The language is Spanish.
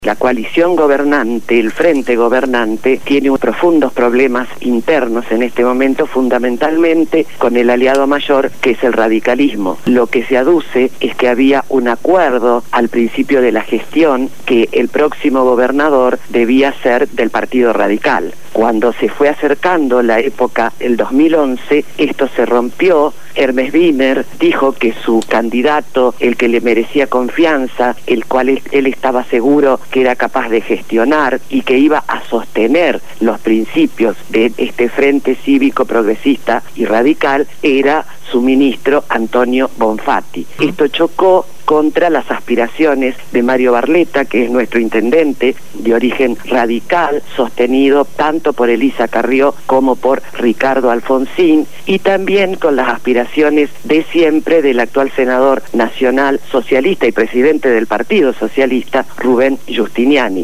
La coalición gobernante, el frente gobernante, tiene profundos problemas internos en este momento, fundamentalmente con el aliado mayor, que es el radicalismo. Lo que se aduce es que había un acuerdo al principio de la gestión que el próximo gobernador debía ser del Partido Radical. Cuando se fue acercando la época, el 2011, esto se rompió. Hermes Wiener dijo que su candidato, el que le merecía confianza, el cual él estaba seguro que era capaz de gestionar y que iba a sostener los principios de este frente cívico, progresista y radical, era su ministro Antonio Bonfatti. Esto chocó contra las aspiraciones de Mario Barletta, que es nuestro intendente de origen radical, sostenido tanto por Elisa Carrió como por Ricardo Alfonsín, y también con las aspiraciones de siempre del actual senador nacional socialista y presidente del Partido Socialista, Rubén Giustiniani.